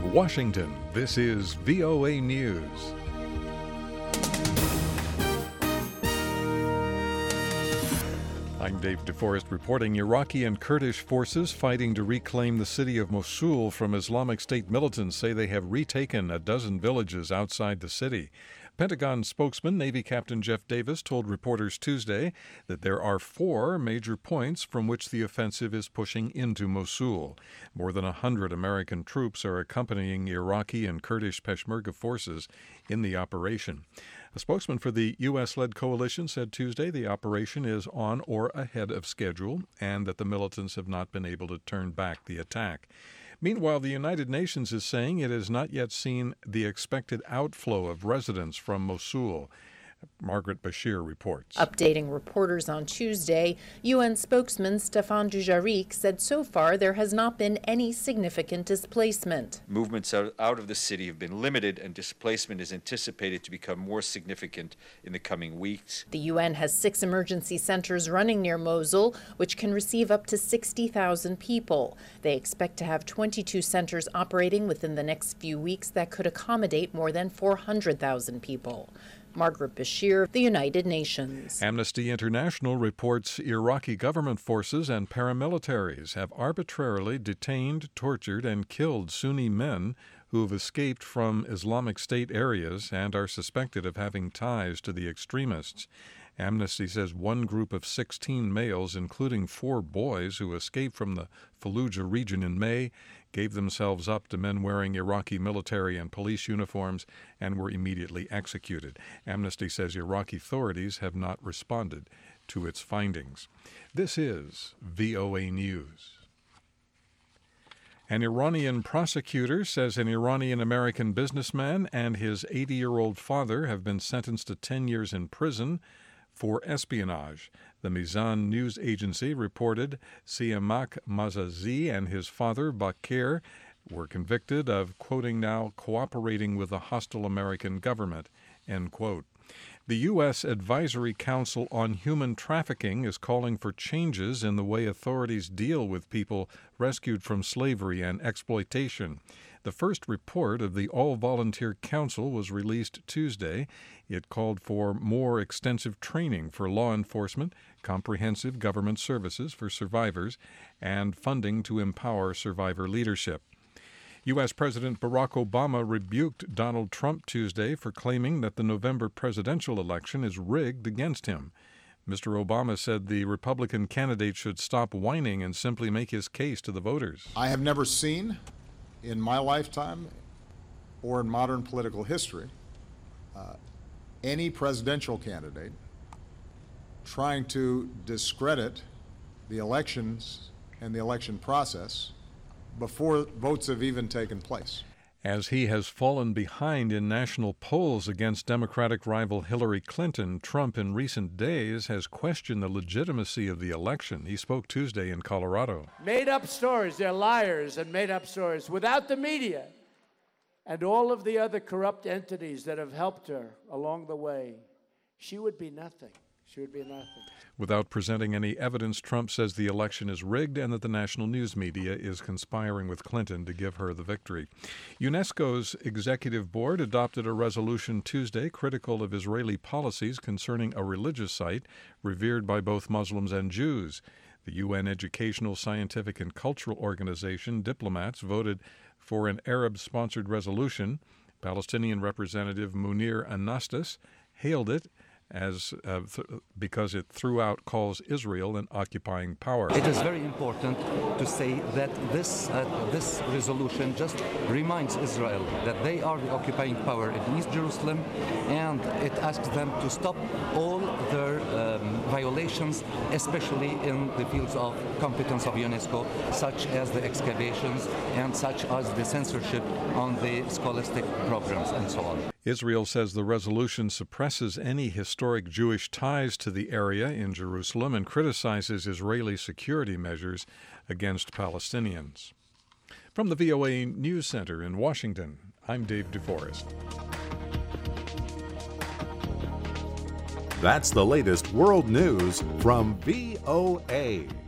Washington, this is VOA News. I'm Dave DeForest reporting Iraqi and Kurdish forces fighting to reclaim the city of Mosul from Islamic State militants say they have retaken a dozen villages outside the city. Pentagon spokesman Navy Captain Jeff Davis told reporters Tuesday that there are 4 major points from which the offensive is pushing into Mosul. More than 100 American troops are accompanying Iraqi and Kurdish Peshmerga forces in the operation. A spokesman for the U.S.-led coalition said Tuesday the operation is on or ahead of schedule and that the militants have not been able to turn back the attack. Meanwhile, the United Nations is saying it has not yet seen the expected outflow of residents from Mosul. Margaret Bashir reports. Updating reporters on Tuesday, UN spokesman Staffan Dujarric said so far there has not been any significant displacement. Movements out of the city have been limited and displacement is anticipated to become more significant in the coming weeks. The UN has 6 emergency centers running near Mosul, which can receive up to 60,000 people. They expect to have 22 centers operating within the next few weeks that could accommodate more than 400,000 people. Margaret Bashir, the United Nations. Amnesty International reports Iraqi government forces and paramilitaries have arbitrarily detained, tortured, and killed Sunni men who have escaped from Islamic State areas and are suspected of having ties to the extremists. Amnesty says one group of 16 males, including 4 boys who escaped from the Fallujah region in May, gave themselves up to men wearing Iraqi military and police uniforms and were immediately executed. Amnesty says Iraqi authorities have not responded to its findings. This is VOA News. An Iranian prosecutor says an Iranian-American businessman and his 80-year-old father have been sentenced to 10 years in prison for espionage. The Mizan news agency reported Siamak Mazazi and his father, Bakir, were convicted of, quoting now, cooperating with the hostile American government, end quote. The U.S. Advisory Council on Human Trafficking is calling for changes in the way authorities deal with people rescued from slavery and exploitation. The first report of the All-Volunteer Council was released Tuesday. It called for more extensive training for law enforcement, comprehensive government services for survivors, and funding to empower survivor leadership. U.S. President Barack Obama rebuked Donald Trump Tuesday for claiming that the November presidential election is rigged against him. Mr. Obama said the Republican candidate should stop whining and simply make his case to the voters. I have never seen in my lifetime or in modern political history any presidential candidate trying to discredit the elections and the election process before votes have even taken place. As he has fallen behind in national polls against Democratic rival Hillary Clinton, Trump in recent days has questioned the legitimacy of the election. He spoke Tuesday in Colorado. Made-up stories, they're liars and made-up stories. Without the media and all of the other corrupt entities that have helped her along the way, she would be nothing. She would be nothing. Without presenting any evidence, Trump says the election is rigged and that the national news media is conspiring with Clinton to give her the victory. UNESCO's executive board adopted a resolution Tuesday critical of Israeli policies concerning a religious site revered by both Muslims and Jews. The UN Educational, Scientific, and Cultural Organization diplomats voted for an Arab-sponsored resolution. Palestinian Representative Munir Anastas hailed it as because it throughout calls Israel an occupying power. It is very important to say that this resolution just reminds Israel that they are the occupying power in East Jerusalem, and it asks them to stop all their violations, especially in the fields of competence of UNESCO, such as the excavations and such as the censorship on the scholastic programs and so on. Israel says the resolution suppresses any historic Jewish ties to the area in Jerusalem and criticizes Israeli security measures against Palestinians. From the VOA News Center in Washington, I'm Dave DeForest. That's the latest world news from VOA.